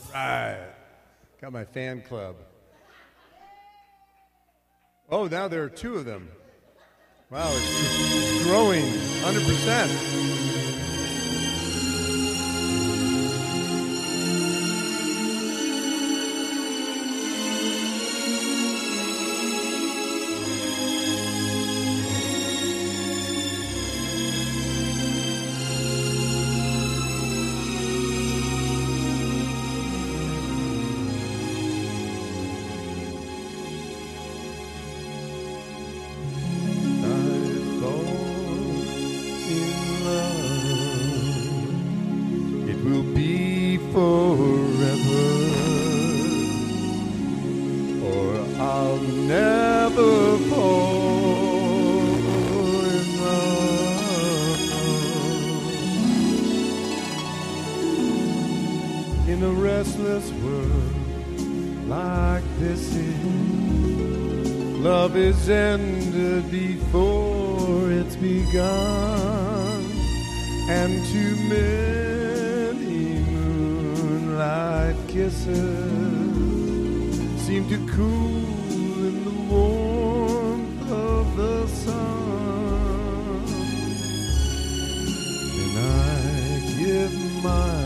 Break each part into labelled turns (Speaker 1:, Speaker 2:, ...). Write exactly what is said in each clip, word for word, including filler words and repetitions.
Speaker 1: Right. Got my fan club. Oh, now there are two of them. Wow, it's, it's growing one hundred percent. In a restless world like this is, love is ended before it's begun, and too many moonlight kisses seem to cool in the warmth of the sun. Then I give my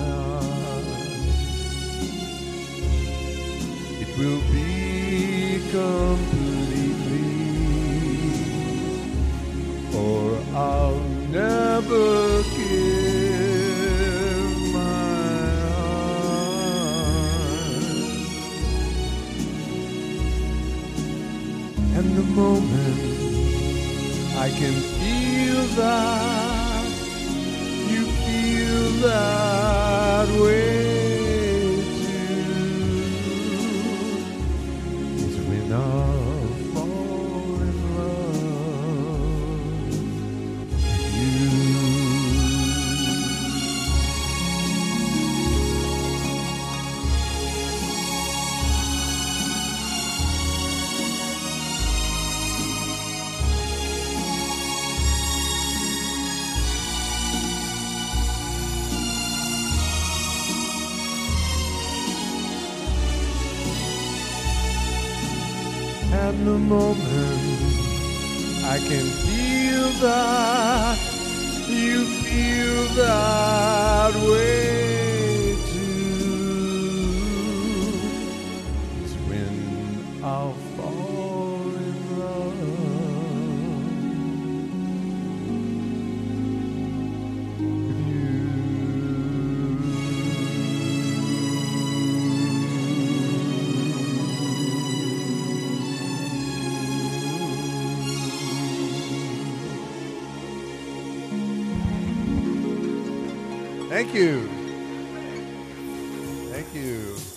Speaker 1: will be completely, or I'll never give my heart. And the moment I can feel that you feel that way, I'll fall in love with you. And the moment I can feel that you feel that way too, is when I'll fall in love with you. Thank you. Thank you.